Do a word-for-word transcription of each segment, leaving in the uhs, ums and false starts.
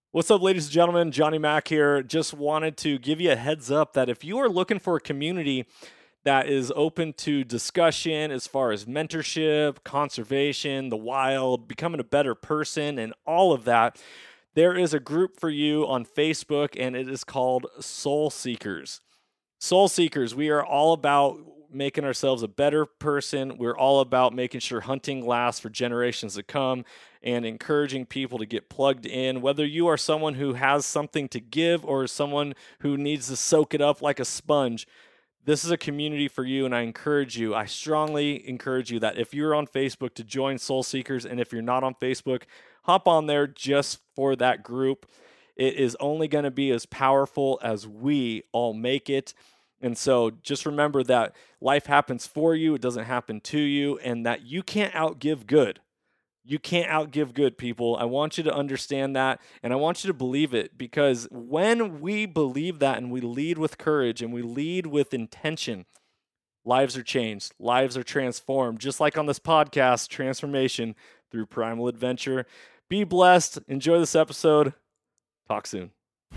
What's up, ladies and gentlemen? Johnny Mack here. Just wanted to give you a heads up that if you are looking for a community that is open to discussion as far as mentorship, conservation, the wild, becoming a better person, and all of that, there is a group for you on Facebook, and it is called Soul Seekers. Soul Seekers, we are all about making ourselves a better person. We're all about making sure hunting lasts for generations to come and encouraging people to get plugged in. Whether you are someone who has something to give or someone who needs to soak it up like a sponge, this is a community for you, and I encourage you, I strongly encourage you that if you're on Facebook to join Soul Seekers, and if you're not on Facebook, hop on there just for that group. It is only going to be as powerful as we all make it. And so just remember that life happens for you, it doesn't happen to you, and that you can't outgive good. You can't outgive good, people. I want you to understand that, and I want you to believe it, because when we believe that and we lead with courage and we lead with intention, lives are changed, lives are transformed, just like on this podcast, transformation through primal adventure. Be blessed. Enjoy this episode. Talk soon.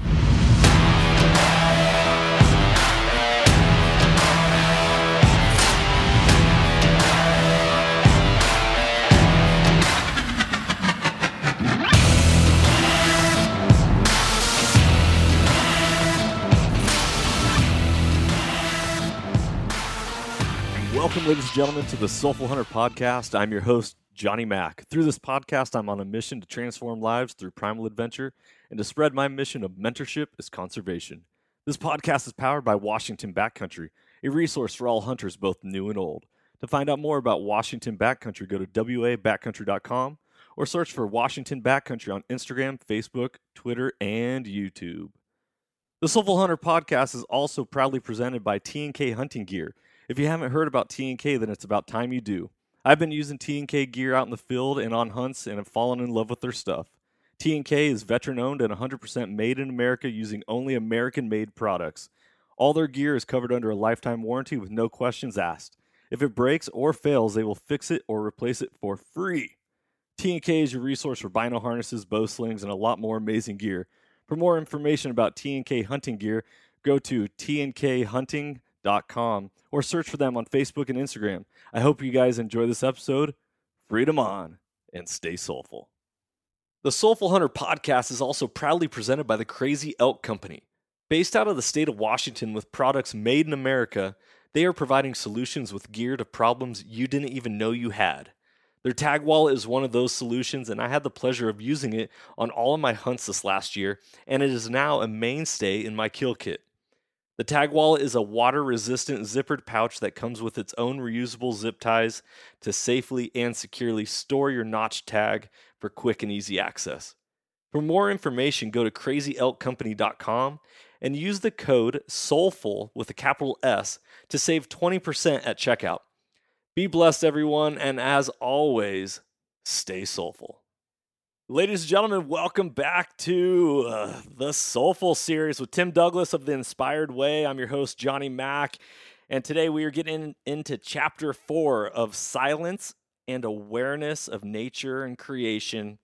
Welcome, ladies and gentlemen, to the Soulful Hunter Podcast. I'm your host, Johnny Mack. Through this podcast, I'm on a mission to transform lives through primal adventure and to spread my mission of mentorship as conservation. This podcast is powered by Washington Backcountry, a resource for all hunters, both new and old. To find out more about Washington Backcountry, go to w a backcountry dot com or search for Washington Backcountry on Instagram, Facebook, Twitter, and YouTube. The Soulful Hunter Podcast is also proudly presented by T and K Hunting Gear. If you haven't heard about T and K, then it's about time you do. I've been using T and K gear out in the field and on hunts and have fallen in love with their stuff. T and K is veteran-owned and one hundred percent made in America using only American-made products. All their gear is covered under a lifetime warranty with no questions asked. If it breaks or fails, they will fix it or replace it for free. T and K is your resource for bino harnesses, bow slings, and a lot more amazing gear. For more information about T and K hunting gear, go to t and k hunting dot com or search for them on Facebook and Instagram. I hope you guys enjoy this episode. Freedom on and stay soulful. The Soulful Hunter Podcast is also proudly presented by the Crazy Elk Company. Based out of the state of Washington with products made in America, they are providing solutions with gear to problems you didn't even know you had. Their tag wallet is one of those solutions, and I had the pleasure of using it on all of my hunts this last year, and it is now a mainstay in my kill kit. The tag wallet is a water-resistant zippered pouch that comes with its own reusable zip ties to safely and securely store your notch tag for quick and easy access. For more information, go to crazy elk company dot com and use the code SOULFUL with a capital S to save twenty percent at checkout. Be blessed, everyone, and as always, stay soulful. Ladies and gentlemen, welcome back to uh, the Soulful series with Tim Douglas of The Inspired Way. I'm your host, Johnny Mack, and today we are getting into chapter four of Silence and Awareness of Nature and Creation.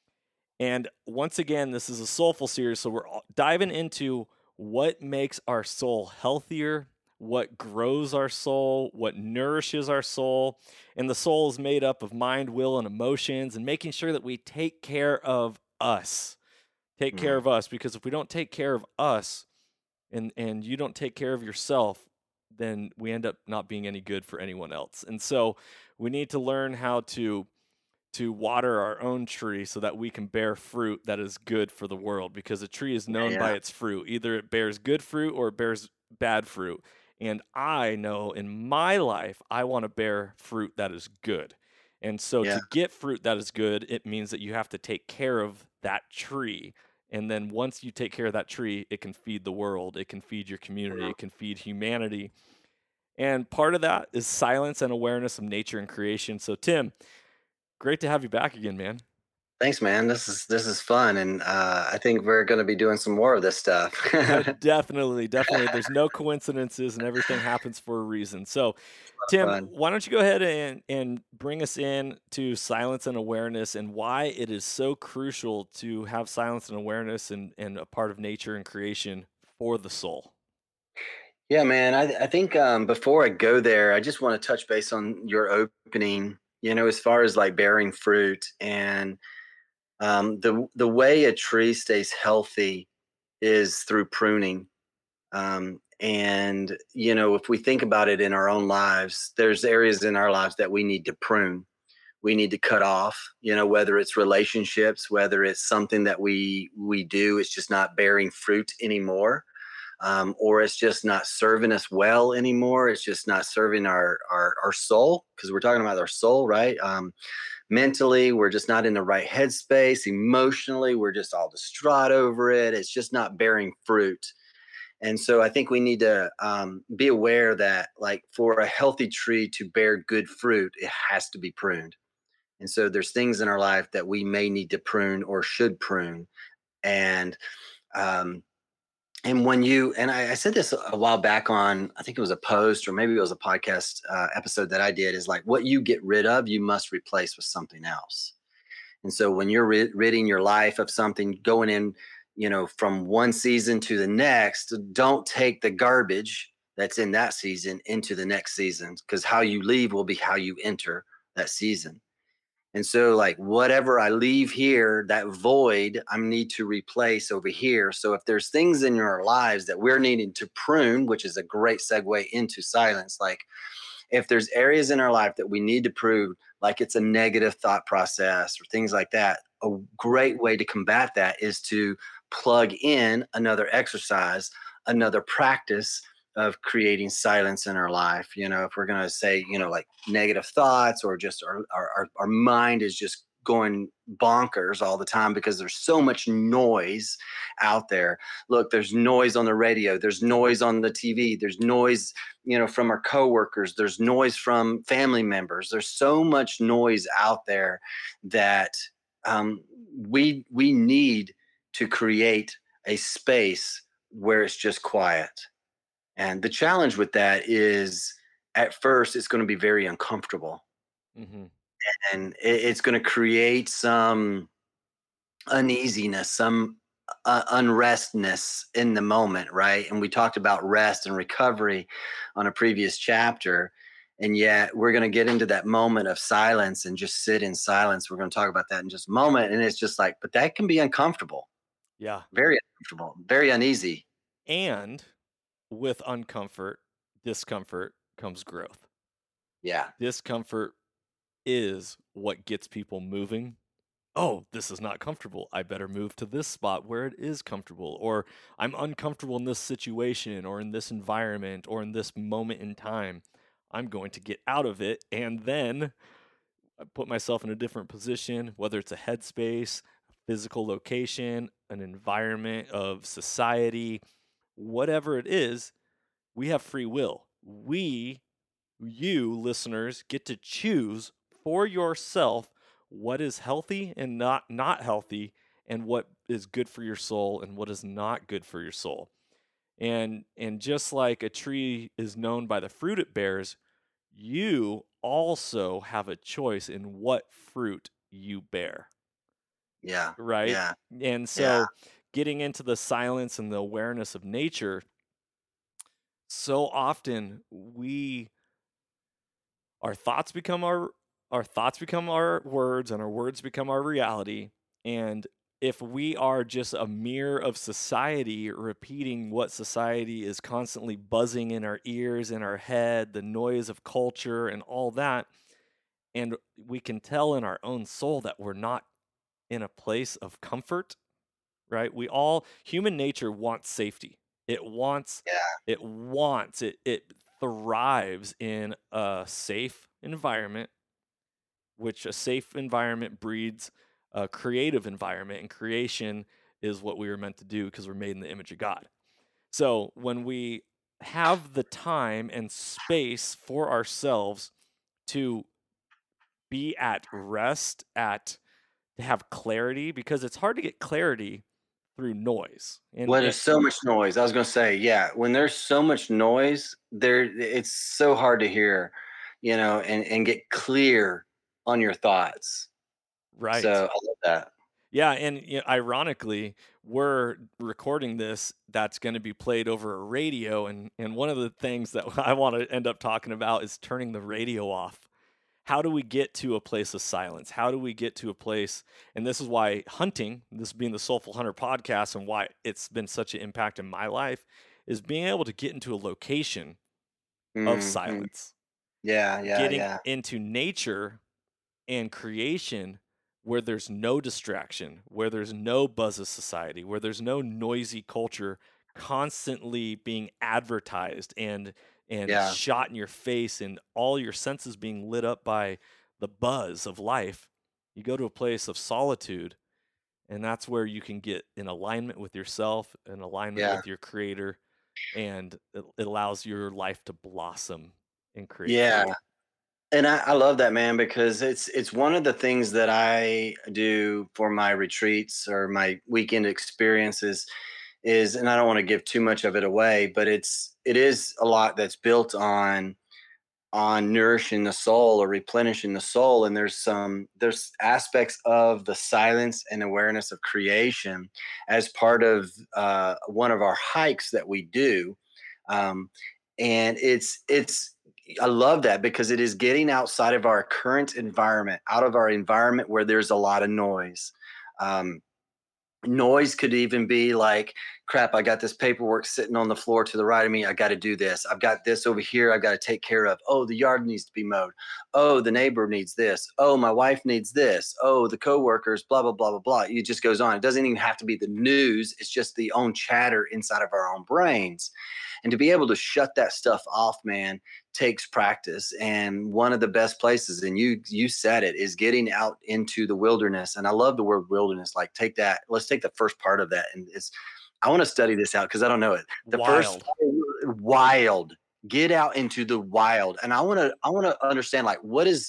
And once again, this is a Soulful series, so we're diving into what makes our soul healthier, what grows our soul, what nourishes our soul. And the soul is made up of mind, will, and emotions, and making sure that we take care of us. Take care of us, because if we don't take care of us and, and you don't take care of yourself, then we end up not being any good for anyone else. And so we need to learn how to to water our own tree so that we can bear fruit that is good for the world, because a tree is known yeah. by its fruit. Either it bears good fruit or it bears bad fruit. And I know in my life, I want to bear fruit that is good. And so yeah. to get fruit that is good, it means that you have to take care of that tree. And then once you take care of that tree, it can feed the world. It can feed your community. It can feed humanity. And part of that is silence and awareness of nature and creation. So Tim, great to have you back again, man. Thanks, man. This is this is fun, and uh, I think we're going to be doing some more of this stuff. Uh, definitely, definitely. There's no coincidences, and everything happens for a reason. So, Tim, Fun. why don't you go ahead and and bring us in to silence and awareness, and why it is so crucial to have silence and awareness, and and a part of nature and creation for the soul. Yeah, man. I I think um, before I go there, I just want to touch base on your opening. You know, as far as like bearing fruit and um, the the way a tree stays healthy is through pruning. Um, and you know, if we think about it in our own lives, there's areas in our lives that we need to prune. We need to cut off. You know, whether it's relationships, whether it's something that we we do, it's just not bearing fruit anymore, um, or it's just not serving us well anymore. It's just not serving our our, our soul, because we're talking about our soul, right? Um, mentally, we're just not in the right headspace. Emotionally, we're just all distraught over it. It's just not bearing fruit. And so I think we need to um, be aware that, like, for a healthy tree to bear good fruit, it has to be pruned. And so there's things in our life that we may need to prune or should prune. And um, and when you and I, I said this a while back on, I think it was a post or maybe it was a podcast uh, episode that I did, is like, what you get rid of, you must replace with something else. And so when you're rid- ridding your life of something, going in, you know, from one season to the next, don't take the garbage that's in that season into the next season, because how you leave will be how you enter that season. And so, like, whatever I leave here, that void, I need to replace over here. So, if there's things in our lives that we're needing to prune, which is a great segue into silence, like if there's areas in our life that we need to prune, like it's a negative thought process or things like that, a great way to combat that is to plug in another exercise, another practice of creating silence in our life. You know, if we're going to say, you know, like negative thoughts, or just our, our, our our mind is just going bonkers all the time because there's so much noise out there. Look, there's noise on the radio, there's noise on the T V, there's noise, you know, from our coworkers, there's noise from family members. There's so much noise out there that um, we we need to create a space where it's just quiet. And the challenge with that is, at first, it's going to be very uncomfortable, Hmm. and it, it's going to create some uneasiness, some uh, unrestness in the moment, right? And we talked about rest and recovery on a previous chapter. And yet we're going to get into that moment of silence and just sit in silence. We're going to talk about that in just a moment. And it's just like, but that can be uncomfortable, Yeah, very uncomfortable, very uneasy. and with uncomfort, discomfort comes growth. Yeah. Discomfort is what gets people moving. Oh, this is not comfortable. I better move to this spot where it is comfortable. Or I'm uncomfortable in this situation or in this environment or in this moment in time. I'm going to get out of it and then I put myself in a different position, whether it's a headspace, a physical location, an environment of society, whatever it is. We have free will. We, you listeners, get to choose for yourself what is healthy and not not healthy, and what is good for your soul and what is not good for your soul. And and just like a tree is known by the fruit it bears, you also have a choice in what fruit you bear, Yeah. right? Yeah. And Yeah. so getting into the silence and the awareness of nature, so often we our thoughts become our our thoughts become our words, and our words become our reality. And if we are just a mirror of society, repeating what society is constantly buzzing in our ears, in our head, the noise of culture and all that, and we can tell in our own soul that we're not in a place of comfort, right? We all, human nature wants safety. It wants, Yeah. it wants, it, it thrives in a safe environment, which a safe environment breeds a creative environment, and creation is what we were meant to do because we're made in the image of God. So when we have the time and space for ourselves to be at rest, at to have clarity, because it's hard to get clarity through noise. And, Well, and there's so much noise. I was gonna say, yeah, when there's so much noise, there it's so hard to hear, you know, and and get clear on your thoughts. So right. I love that. Yeah, and you know, ironically, we're recording this that's going to be played over a radio, and and one of the things that I want to end up talking about is turning the radio off. How do we get to a place of silence? How do we get to a place? And this is why hunting, this being the Soulful Hunter podcast, and why it's been such an impact in my life, is being able to get into a location of Mhm. silence, Yeah, yeah, getting yeah, into nature and creation where there's no distraction, where there's no buzz of society, where there's no noisy culture constantly being advertised and and yeah, shot in your face, and all your senses being lit up by the buzz of life. You go to a place of solitude, and that's where you can get in alignment with yourself, in alignment yeah, with your creator, and it, it allows your life to blossom and create yeah. fruit. And I, I love that, man, because it's it's one of the things that I do for my retreats or my weekend experiences is, and I don't want to give too much of it away, but it's it is a lot that's built on on nourishing the soul or replenishing the soul. And there's some there's aspects of the silence and awareness of creation as part of uh, one of our hikes that we do. um, and it's it's I love that because it is getting outside of our current environment, out of our environment where there's a lot of noise. um, Noise could even be like, crap, I got this paperwork sitting on the floor to the right of me. I got to do this. I've got this over here I got to take care of. Oh, the yard needs to be mowed. Oh, the neighbor needs this. Oh, my wife needs this. Oh, the coworkers, blah, blah, blah, blah, blah. It just goes on. It doesn't even have to be the news. It's just the own chatter inside of our own brains. And to be able to shut that stuff off, man, takes practice. And one of the best places, and you you said it, is getting out into the wilderness. And I love the word wilderness. Like, take that, let's take the first part of that. And it's I want to study this out because I don't know it. The first, Wild. wild. Get out into the wild. And I want to I want to understand, like, what does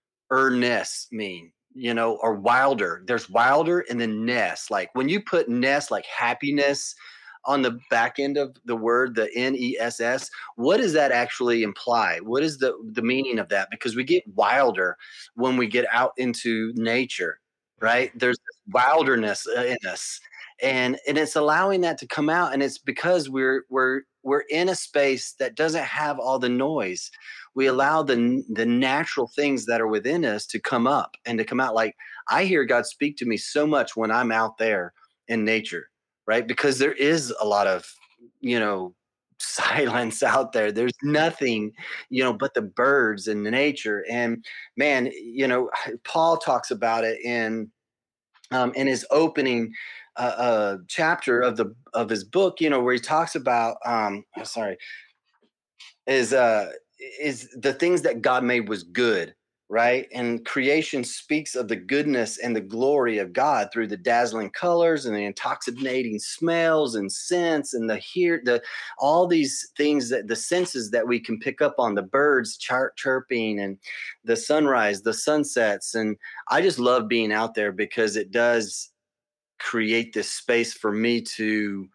earnest mean? You know, or wilder. There's wilder and then nest. Like when you put nest, like happiness on the back end of the word, the N E S S, what does that actually imply? What is the the meaning of that? Because we get wilder when we get out into nature, right? There's this wilderness uh, in us, and and it's allowing that to come out, and it's because we're we're we're in a space that doesn't have all the noise. We allow the the natural things that are within us to come up and to come out. Like, I hear God speak to me so much when I'm out there in nature, right? Because there is a lot of, you know, silence out there. There's nothing, you know, but the birds and the nature. And man, you know, Paul talks about it in um, in his opening uh, uh, chapter of the of his book, you know, where he talks about um, oh, sorry, is uh is the things that God made was good, right? And creation speaks of the goodness and the glory of God through the dazzling colors and the intoxicating smells and scents and the hear the all these things, that the senses that we can pick up on, the birds chir- chirping and the sunrise, the sunsets. And I just love being out there because it does create this space for me to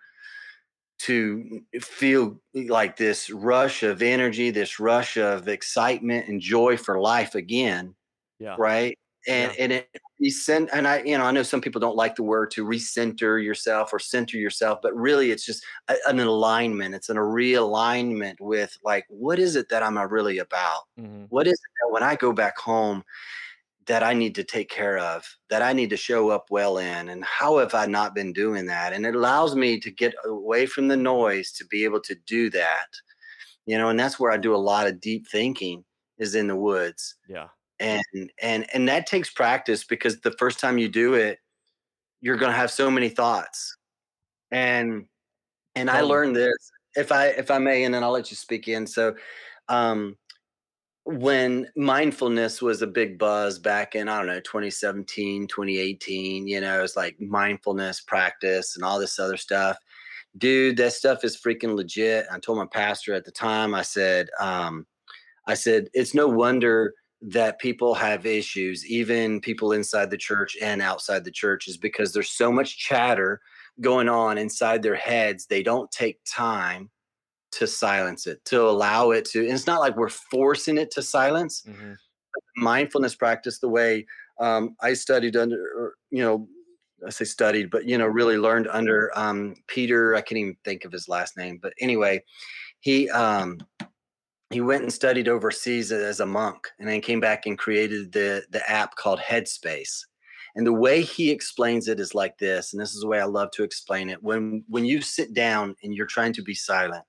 to feel like this rush of energy, this rush of excitement and joy for life again, Yeah. right? And Yeah. and it recent and I, you know, I know some people don't like the word to recenter yourself or center yourself, but really it's just a, an alignment. It's an, a realignment with, like, what is it that I'm really about? Hmm. What is it that when I go back home that I need to take care of, that I need to show up well in, and how have I not been doing that? And it allows me to get away from the noise to be able to do that, you know, and that's where I do a lot of deep thinking, is in the woods. Yeah. And and and that takes practice, because the first time you do it, you're going to have so many thoughts. And and I Totally. learned this, if I if I may, and then I'll let you speak in. So um when mindfulness was a big buzz back in, I don't know, twenty seventeen, twenty eighteen, you know, it's like mindfulness practice and all this other stuff. Dude, that stuff is freaking legit. I told my pastor at the time, I said, um, I said, it's no wonder that people have issues, even people inside the church and outside the church, is because there's so much chatter going on inside their heads. They don't take time to silence it, to allow it to. And it's not like we're forcing it to silence. Mm-hmm. Mindfulness practice, the way um, I studied under, or, you know, I say studied, but, you know, really learned under um, Peter. I can't even think of his last name. But anyway, he um, he went and studied overseas as a monk, and then came back and created the the app called Headspace. And the way he explains it is like this, and this is the way I love to explain it. When when you sit down and you're trying to be silent,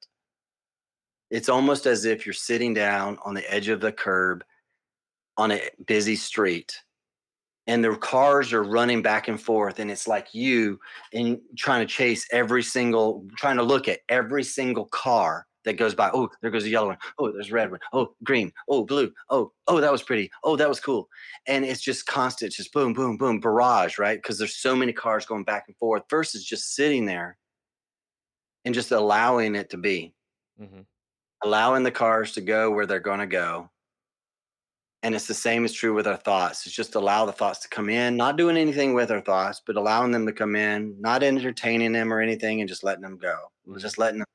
it's almost as if you're sitting down on the edge of the curb on a busy street, and the cars are running back and forth, and it's like you and trying to chase every single, trying to look at every single car that goes by. Oh, there goes a yellow one. Oh, there's a red one. Oh, green. Oh, blue. Oh, oh, that was pretty. Oh, that was cool. And it's just constant, it's just boom, boom, boom, barrage, right? Because there's so many cars going back and forth versus just sitting there and just allowing it to be, Mm-hmm. allowing the cars to go where they're going to go. And it's the same is true with our thoughts. It's just allow the thoughts to come in, not doing anything with our thoughts, but allowing them to come in, not entertaining them or anything, and just letting them go, Mm-hmm. just letting them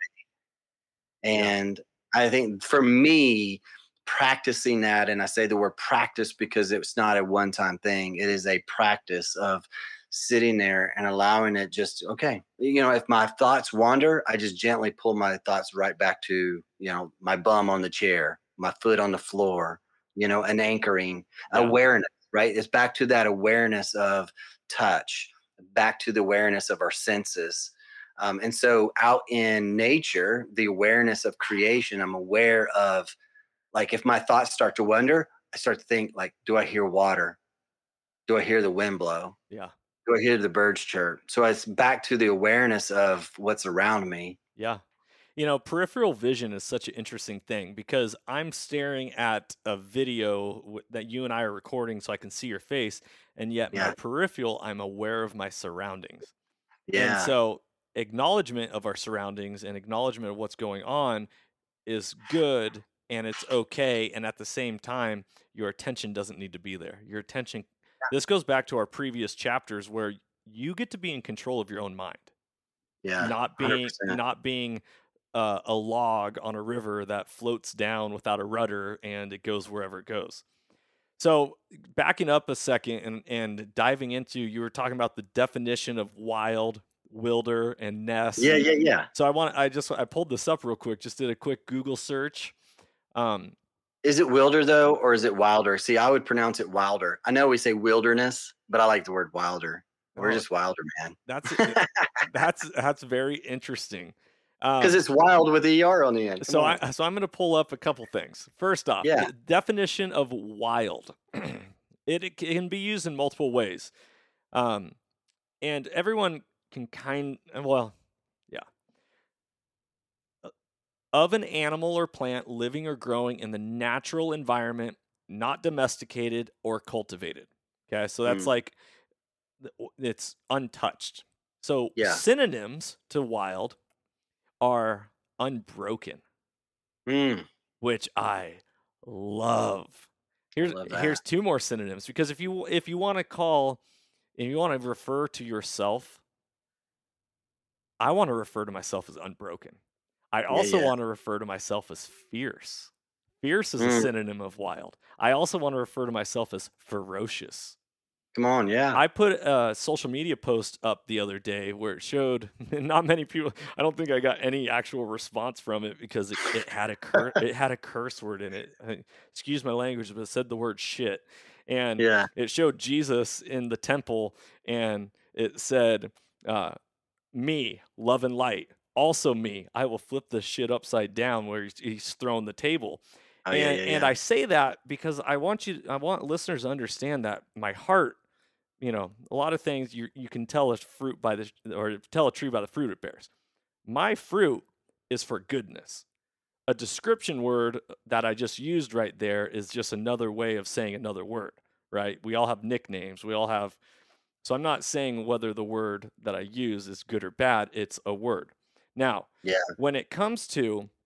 be. And yeah. I think for me, practicing that, and I say the word practice because it's not a one-time thing. It is a practice of sitting there and allowing it just, okay, you know, if my thoughts wander, I just gently pull my thoughts right back to, you know, my bum on the chair, my foot on the floor, you know, an anchoring, yeah. awareness, right? It's back to that awareness of touch, back to the awareness of our senses. Um, and so out in nature, the awareness of creation, I'm aware of, like, if my thoughts start to wander, I start to think, like, do I hear water? Do I hear the wind blow? Yeah. Do I hear the birds chirp? So it's back to the awareness of what's around me. Yeah. You know, peripheral vision is such an interesting thing because I'm staring at a video w- that you and I are recording so I can see your face. And yet yeah. my peripheral, I'm aware of my surroundings. Yeah. And so acknowledgement of our surroundings and acknowledgement of what's going on is good and it's okay. And at the same time, your attention doesn't need to be there. Your attention, yeah. this goes back to our previous chapters where you get to be in control of your own mind. Yeah. Not being, one hundred percent. Not being, Uh, a log on a river that floats down without a rudder and it goes wherever it goes. So backing up a second and, and diving into, you were talking about the definition of wild, wilder, and nest. Yeah, yeah, yeah. So I want, I just, I pulled this up real quick, just did a quick Google search. Um, is it wilder though, or is it wilder? See, I would pronounce it wilder. I know we say wilderness, but I like the word wilder. We're oh, just wilder, man. That's, that's, that's very interesting. Because um, it's wild with E R on the end. Come so on. I so I'm going to pull up a couple things. First off, yeah. the definition of wild. it, it can be used in multiple ways, um, and everyone can kind. Well, yeah, of an animal or plant living or growing in the natural environment, not domesticated or cultivated. Okay, so that's mm. like it's untouched. So yeah. synonyms to wild are unbroken, mm. which I love. Here's love here's two more synonyms because if you if you want to call, if you want to refer to yourself, I want to refer to myself as unbroken. I also yeah, yeah. want to refer to myself as fierce. Fierce is mm. a synonym of wild. I also want to refer to myself as ferocious. Come on, yeah. I put a social media post up the other day where it showed not many people. I don't think I got any actual response from it because it, it had a cur- it had a curse word in it. I, excuse my language, but it said the word shit, and yeah. it showed Jesus in the temple, and it said, uh, "Me, love and light. Also me. I will flip the shit upside down where he's, he's throwing the table." Oh, and yeah, yeah, and yeah. I say that because I want you, I want listeners to understand that my heart. You know, a lot of things you you can tell a fruit by the or tell a tree by the fruit it bears. My fruit is for goodness. A description word that I just used right there is just another way of saying another word, right? We all have nicknames. We all have. So I'm not saying whether the word that I use is good or bad. It's a word. Now, yeah. when it comes to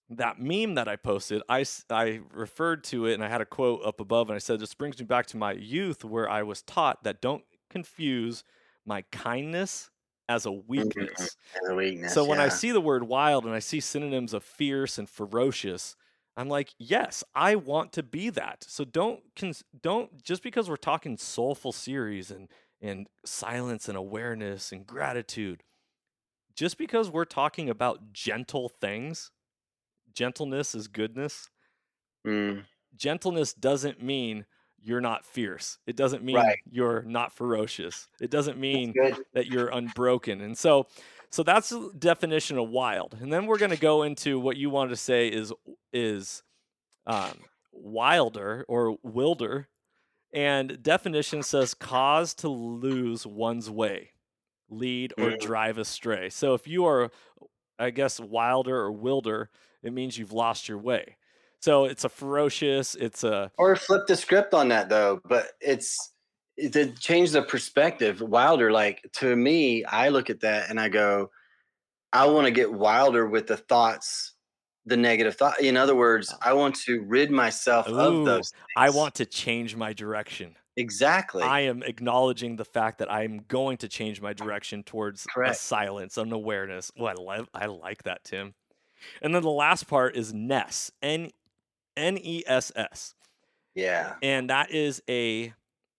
that meme that I posted, I, I referred to it and I had a quote up above and I said, this brings me back to my youth where I was taught that don't confuse my kindness as a Mm-hmm. weakness. As a weakness, So when I yeah. see the word wild and I see synonyms of fierce and ferocious, I'm like, yes, I want to be that. So don't cons- don't just because we're talking soulful series and and silence and awareness and gratitude, just because we're talking about gentle things, gentleness is goodness. Mm, Gentleness doesn't mean you're not fierce. It doesn't mean right. you're not ferocious. It doesn't That's mean good. that you're unbroken. And so so that's the definition of wild. And then we're going to go into what you wanted to say is is um, wilder or wilder. And definition says cause to lose one's way, lead or Mm. drive astray. So if you are, I guess, wilder or wilder, it means you've lost your way. So it's a ferocious, it's a Or flip the script on that though, but it's to change the perspective. Wilder, like to me, I look at that and I go, I want to get wilder with the thoughts, the negative thought. In other words, I want to rid myself of ooh, those I things. want to change my direction. Exactly. I am acknowledging the fact that I'm going to change my direction towards a Correct. silence, an awareness. Oh, I love, I like that, Tim. And then the last part is Ness, N N E S S, Yeah. and that is a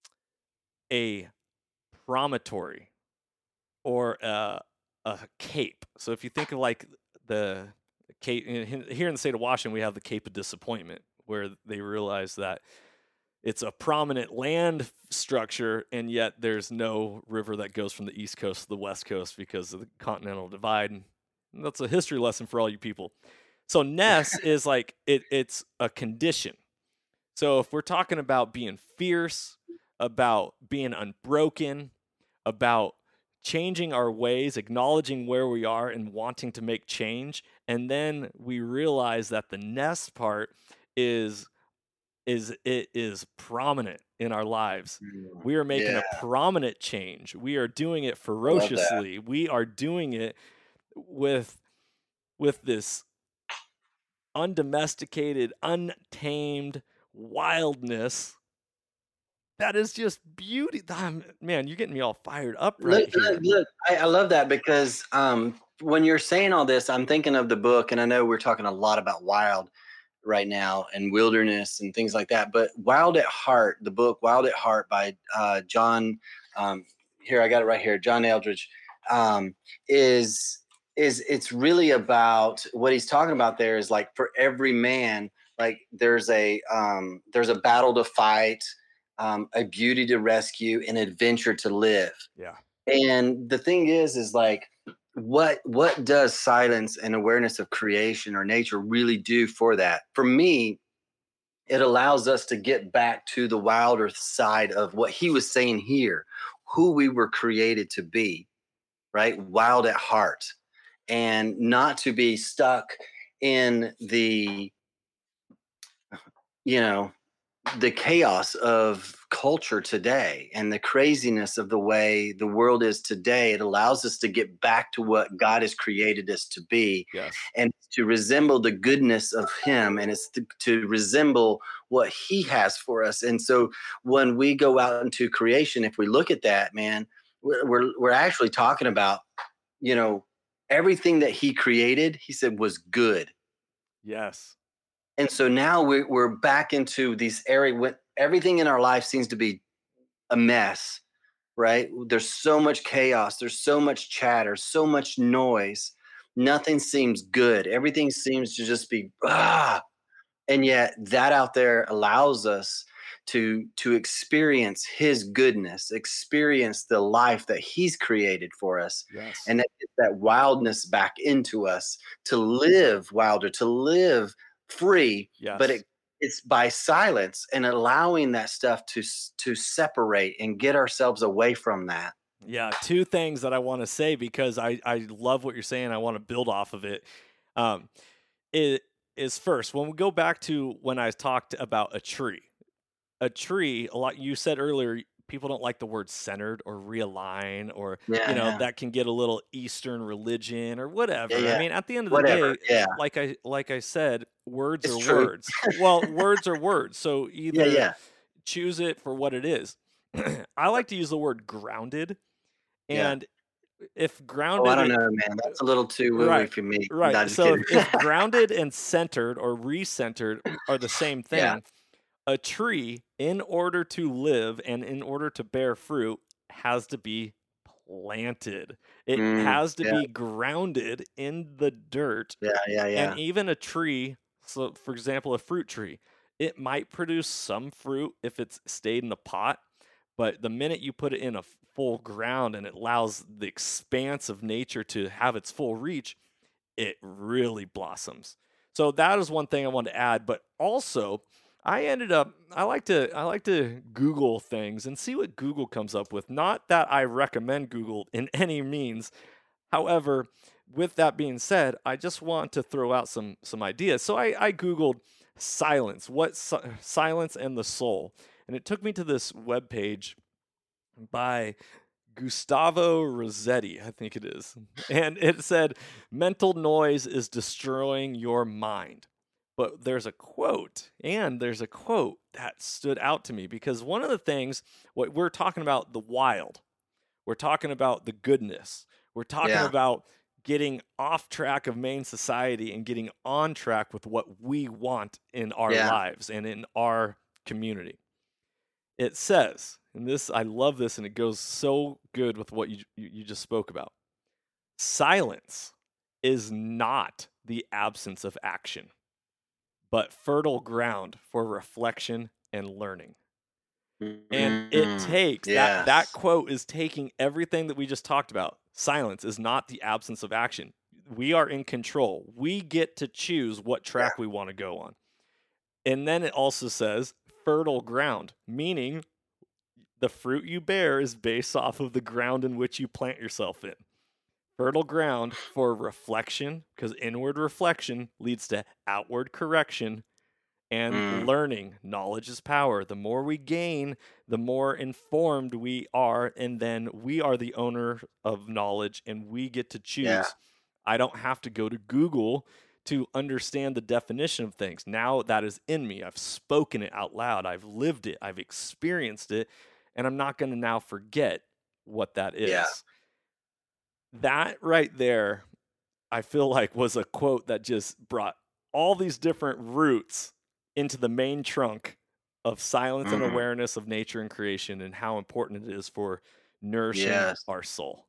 a promontory or a, a cape. So if you think of like the cape here in the state of Washington, we have the Cape of Disappointment, where they realize that it's a prominent land structure, and yet there's no river that goes from the East Coast to the West Coast because of the Continental Divide. And that's a history lesson for all you people. So Ness is like it, it's a condition. So if we're talking about being fierce, about being unbroken, about changing our ways, acknowledging where we are and wanting to make change, and then we realize that the Ness part is is it is prominent in our lives. We are making Yeah. a prominent change. We are doing it I love that. ferociously. We are doing it with with this undomesticated, untamed wildness that is just beauty. Um, man, you're getting me all fired up right Look, here. look, look. I, I love that because um, when you're saying all this, I'm thinking of the book, and I know we're talking a lot about wild right now and wilderness and things like that. But Wild at Heart, the book Wild at Heart by uh, John, um, here I got it right here, John Eldredge, um, is is it's really about what he's talking about. There is like for every man, like there's a um, there's a battle to fight, um, a beauty to rescue, an adventure to live. Yeah. And the thing is, is like, what what does silence and awareness of creation or nature really do for that? For me, it allows us to get back to the wilder side of what he was saying here, who we were created to be, right? Wild at heart, and not to be stuck in the, you know, the chaos of culture today and the craziness of the way the world is today. It allows us to get back to what God has created us to be, Yes. and to resemble the goodness of him, and it's to, to resemble what he has for us. And so when we go out into creation, if we look at that, man, we're we're, we're actually talking about, you know, everything that he created, he said was good. Yes. And so now we're, we're back into these area when everything in our life seems to be a mess, right? There's so much chaos. There's so much chatter, so much noise. Nothing seems good. Everything seems to just be, ah. And yet that out there allows us to, to experience his goodness, experience the life that he's created for us. Yes. And that, that wildness back into us to live wilder, to live free, Yes. but it, it's by silence and allowing that stuff to to separate and get ourselves away from that. Yeah, two things that I want to say because I, I love what you're saying. I want to build off of it. Um, it is first, when we go back to when I talked about a tree, a tree, a lot, you said earlier, people don't like the word centered or realign, or, Yeah, you know, yeah. that can get a little Eastern religion or Yeah, whatever. I yeah. mean, at the end of the Whatever. day, Yeah. like I like I said, words It's are true. words. Well, words are words. So Yeah, either yeah. choose it for what it is. I like to use the word grounded, Yeah. and if Oh, I grounded don't it, know, man. That's a little too woo-woo right, for me. right. No, just So kidding. if, if grounded and centered or recentered are the same Yeah. thing, a tree, in order to live and in order to bear fruit, has to be planted. It Mm, has to yeah, be grounded in the dirt. yeah, yeah, And yeah. even a tree, so for example, a fruit tree, it might produce some fruit if it's stayed in a pot, but the minute you put it in a full ground and it allows the expanse of nature to have its full reach, it really blossoms. So that is one thing I wanted to add, but also I ended up I like to I like to Google things and see what Google comes up with. Not that I recommend Google in any means. However, with that being said, I just want to throw out some some ideas. So I, I Googled silence, what si- silence and the soul. And it took me to this webpage by Gustavo Rossetti, I think it is. And it said, mental noise is destroying your mind. But there's a quote, and there's a quote that stood out to me because one of the things, what we're talking about, the wild, we're talking about the goodness, we're talking Yeah. about getting off track of main society and getting on track with what we want in our Yeah. lives and in our community. It says, and this, I love this, and it goes so good with what you, you, you just spoke about. Silence is not the absence of action, but fertile ground for reflection and learning. And it Mm, takes that, that yes. quote is taking everything that we just talked about. Silence is not the absence of action. We are in control. We get to choose what Yeah. track we want to go on. And then it also says fertile ground, meaning the fruit you bear is based off of the ground in which you plant yourself in. Fertile ground for reflection, because inward reflection leads to outward correction, and Mm, learning. Knowledge is power. The more we gain, the more informed we are, and then we are the owner of knowledge and we get to yeah. choose. I don't have to go to Google to understand the definition of things. Now that is in me. I've spoken it out loud. I've lived it. I've experienced it, and I'm not going to now forget what that Yeah. is. That right there, I feel like was a quote that just brought all these different roots into the main trunk of silence and Mm, awareness of nature and creation and how important it is for nourishing yes. our soul.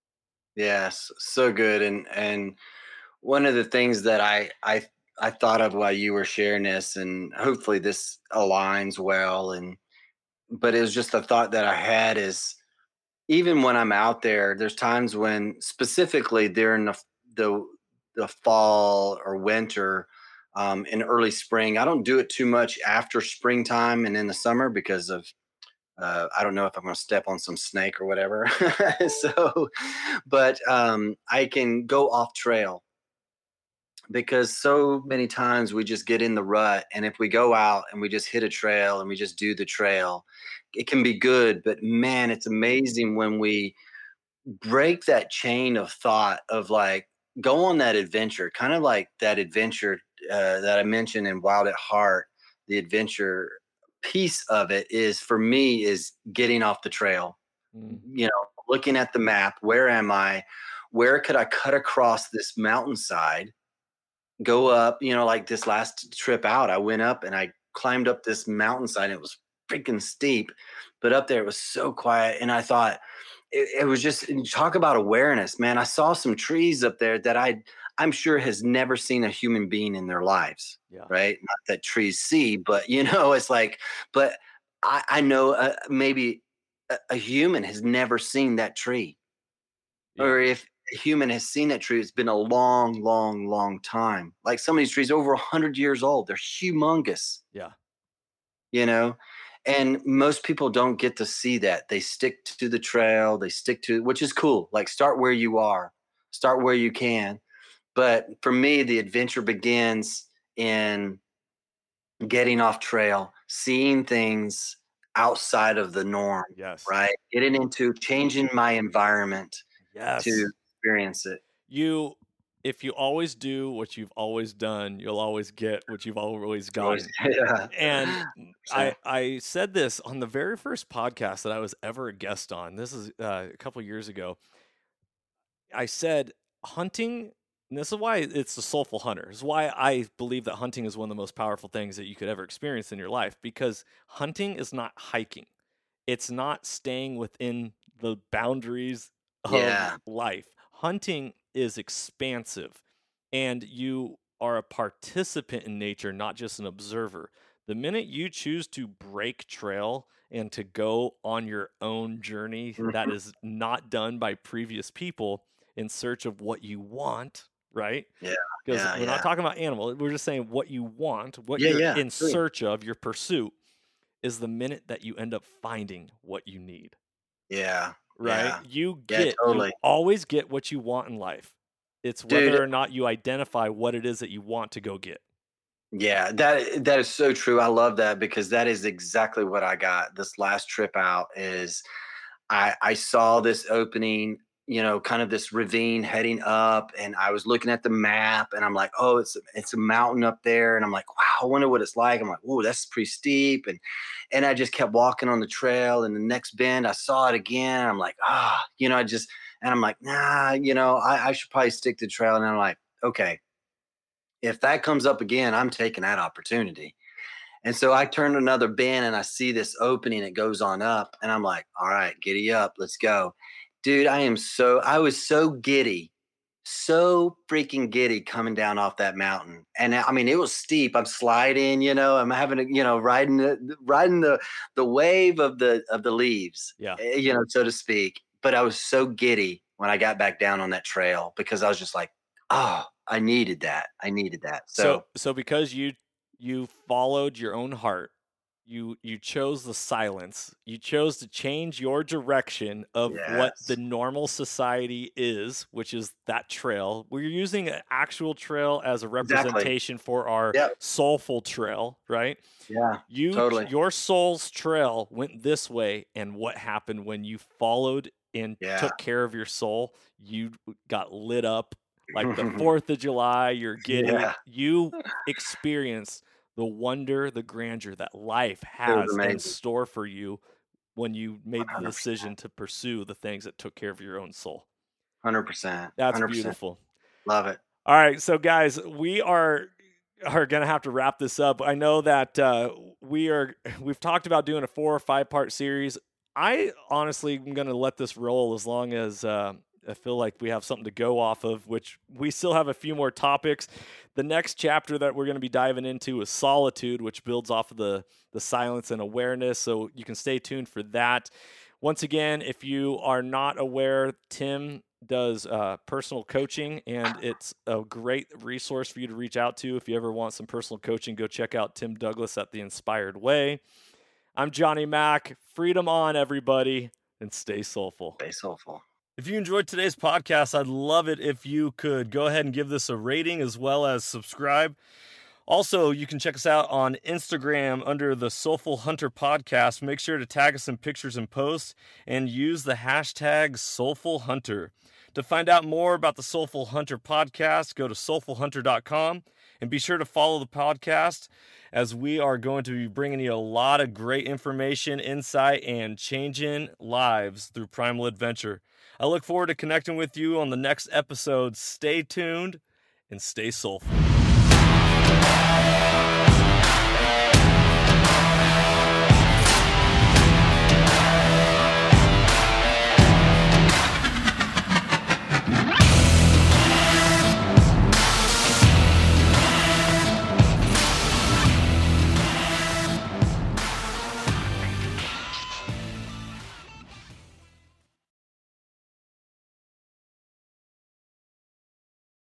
Yes. So good. And and one of the things that I I I thought of while you were sharing this, and hopefully this aligns well, and but it was just a thought that I had is even when I'm out there, there's times when specifically during the the, the fall or winter, um, in early spring, I don't do it too much after springtime and in the summer because of uh, I don't know if I'm going to step on some snake or whatever. So, but um, I can go off trail because so many times we just get in the rut, and if we go out and we just hit a trail and we just do the trail, it can be good, but man, it's amazing when we break that chain of thought of like go on that adventure, kind of like that adventure uh, that I mentioned in Wild at Heart. The adventure piece of it is for me is getting off the trail, Mm. you know, looking at the map. Where am I? Where could I cut across this mountainside, go up? You know, like this last trip out, I went up and I climbed up this mountainside. And it was freaking steep, but up there it was so quiet. And I thought, it, it was just talk about awareness, man. I saw some trees up there that I I'm sure has never seen a human being in their lives, Yeah. right? Not that trees see, but you know, it's like, but I, I know uh, maybe a, a human has never seen that tree, Yeah. or if a human has seen that tree, it's been a long, long, long time. Like some of these trees, over a hundred years old, they're humongous, Yeah. you know. And most people don't get to see that. They stick to the trail, they stick to, which is cool. Like start where you are, start where you can. But for me, the adventure begins in getting off trail, seeing things outside of the norm, Yes. right? Getting into changing my environment Yes. to experience it. You, if you always do what you've always done, you'll always get what you've always gotten. Yeah. And I, I said this on the very first podcast that I was ever a guest on. This is uh, a couple years ago. I said hunting, and this is why it's the Soulful Hunter. This is why I believe that hunting is one of the most powerful things that you could ever experience in your life, because hunting is not hiking. It's not staying within the boundaries of Yeah. life. Hunting is expansive, and you are a participant in nature, not just an observer. The minute you choose to break trail and to go on your own journey Mhm. that is not done by previous people in search of what you want, right? Yeah. Because Yeah, we're yeah. not talking about animal. We're just saying what you want, what Yeah, you're yeah, in absolutely. search of, your pursuit, is the minute that you end up finding what you need, Yeah. right? Yeah. You Yeah, get, totally. you always get what you want in life. It's Dude. whether or not you identify what it is that you want to go get. Yeah, that that is so true. I love that because that is exactly what I got this last trip out. Is I I saw this opening, you know, kind of this ravine heading up, and I was looking at the map, and I'm like, oh, it's it's a mountain up there, and I'm like, wow, I wonder what it's like. I'm like, oh, that's pretty steep, and and I just kept walking on the trail, and the next bend I saw it again. I'm like, ah, you know, I just and I'm like, nah, you know, I, I should probably stick to the trail, and I'm like, okay, if that comes up again, I'm taking that opportunity. And so I turn another bend and I see this opening that goes on up. And I'm like, all right, giddy up. Let's go. Dude, I am so, I was so giddy, so freaking giddy coming down off that mountain. And I mean, it was steep. I'm sliding, you know, I'm having a, you know, riding the, riding the, the wave of the, of the leaves, Yeah. eh, you know, so to speak. But I was so giddy when I got back down on that trail because I was just like, oh, I needed that. I needed that. So, So, so because you you followed your own heart, you you chose the silence. You chose to change your direction of what yes. the normal society is, which is that trail. We're using an actual trail as a Exactly. representation for our Yep. soulful trail, right? Yeah, You totally. your soul's trail went this way, and what happened when you followed and Yeah. took care of your soul? You got lit up like the fourth of July. You're getting Yeah. you experience the wonder, the grandeur that life It has was in amazing. store for you when you made one the hundred percent. decision to pursue the things that took care of your own soul. one hundred percent. That's one hundred percent. beautiful. Love it. All right, so guys, we are are gonna have to wrap this up. I know that uh, we are we've talked about doing a four or five part series. I honestly am gonna let this roll as long as uh, I feel like we have something to go off of, which we still have a few more topics. The next chapter that we're going to be diving into is solitude, which builds off of the, the silence and awareness. So you can stay tuned for that. Once again, if you are not aware, Tim does uh, personal coaching, and it's a great resource for you to reach out to. If you ever want some personal coaching, go check out Tim Douglas at The Inspired Way. I'm Johnny Mack. Freedom on, everybody, and stay soulful. Stay soulful. If you enjoyed today's podcast, I'd love it if you could go ahead and give this a rating as well as subscribe. Also, you can check us out on Instagram under the Soulful Hunter Podcast. Make sure to tag us in pictures and posts and use the hashtag Soulful Hunter. To find out more about the Soulful Hunter Podcast, go to soulful hunter dot com and be sure to follow the podcast as we are going to be bringing you a lot of great information, insight, and changing lives through Primal Adventure. I look forward to connecting with you on the next episode. Stay tuned and stay soulful.